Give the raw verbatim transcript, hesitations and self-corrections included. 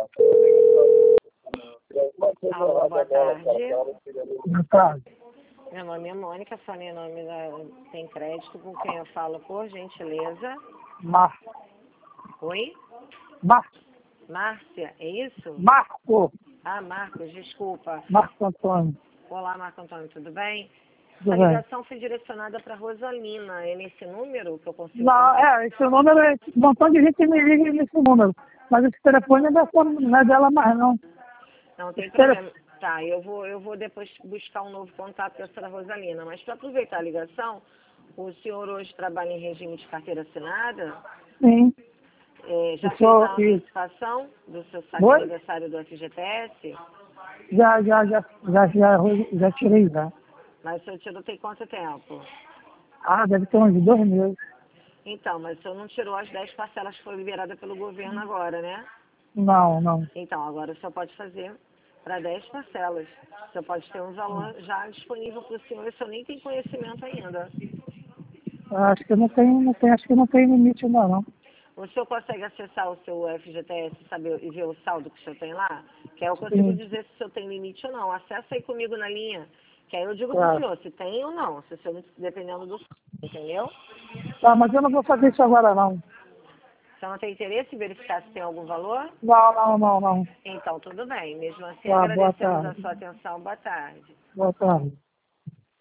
Alô, boa tarde. Boa tarde. Meu nome é Mônica, falei em nome da Tem Crédito, com quem eu falo, por gentileza. Marco. Oi? Marco. Márcia, é isso? Marco. Ah, Marcos, desculpa. Marco Antônio. Olá, Marco Antônio, tudo bem? Tudo A bem? ligação foi direcionada para Rosalina. É nesse número que eu consigo Não, contatar? é, esse número, é- um montão de gente me liga nesse número. Mas esse telefone não é, só- não é dela mais, não. Não tem Esse telefone, problema. Tá, eu vou, eu vou depois buscar um novo contato da senhora Rosalina. Mas para aproveitar a ligação, o senhor hoje trabalha em regime de carteira assinada? sim. É, já Eu fez sou, a e, antecipação do seu saque oi? aniversário do F G T S? Já, já, já, já, já, já tirei já. Mas o senhor tirou tem quanto tempo? Ah, deve ter uns dois meses. Então, mas o senhor não tirou as dez parcelas que foram liberadas pelo governo agora, né? Não, não. Então, agora o senhor pode fazer para dez parcelas. O senhor pode ter um valor já disponível para o senhor e o senhor nem tem conhecimento ainda. Acho que não tem, não tem, acho que não tem limite ainda não. O senhor consegue acessar o seu F G T S e, saber, e ver o saldo que o senhor tem lá? Que aí eu consigo Sim, dizer se o senhor tem limite ou não. Acessa aí comigo na linha, que aí eu digo para o claro. senhor se tem ou não, se o senhor, dependendo do senhor, entendeu? Tá, mas eu não vou fazer isso agora não. O senhor não tem interesse em verificar se tem algum valor? Não, não, não, não. Então, tudo bem. Mesmo assim, Tá, boa agradecemos a tarde. sua atenção. Boa tarde. Boa tarde.